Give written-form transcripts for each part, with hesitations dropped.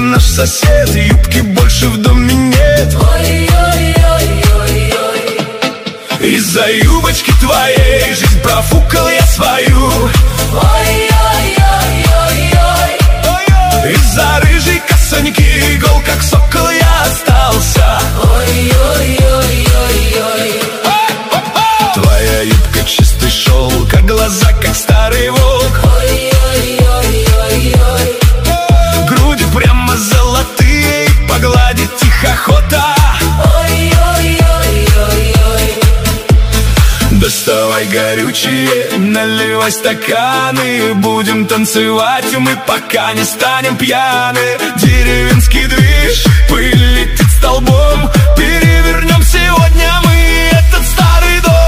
наш сосед, юбки больше в доме нет. Ой-ой-ой-ой-ой. Из-за юбочки твоей жизнь профукал я свою. Ой-ой-ой-ой-ой. Из-за рыжей косоньки гол как сокол я остался. Ой-ой-ой-ой-ой. Твоя юбка чистый шелк, а глаза как старый волк. Ой-ой-ой-ой-ой. Груди прямо золотые, и погладить их охота. Ой-ой-ой-ой-ой. Доставай горючее, наливай стаканы, будем танцевать мы, пока не станем пьяны. Деревенский движ, пыль летит столбом, перевернем сегодня мы этот старый дом.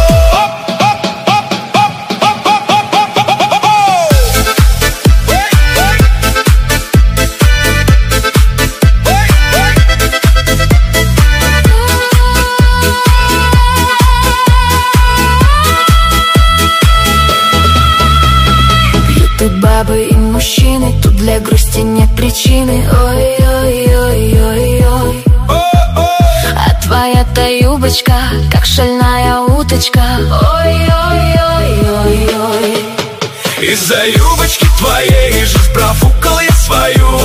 Тут бабы и мужчины, тут для грусти нет причины. Ой-ой-ой-ой-ой. А твоя-то юбочка, как шальная уточка. Ой-ой-ой-ой-ой. Из-за юбочки твоей жизнь профукал я свою.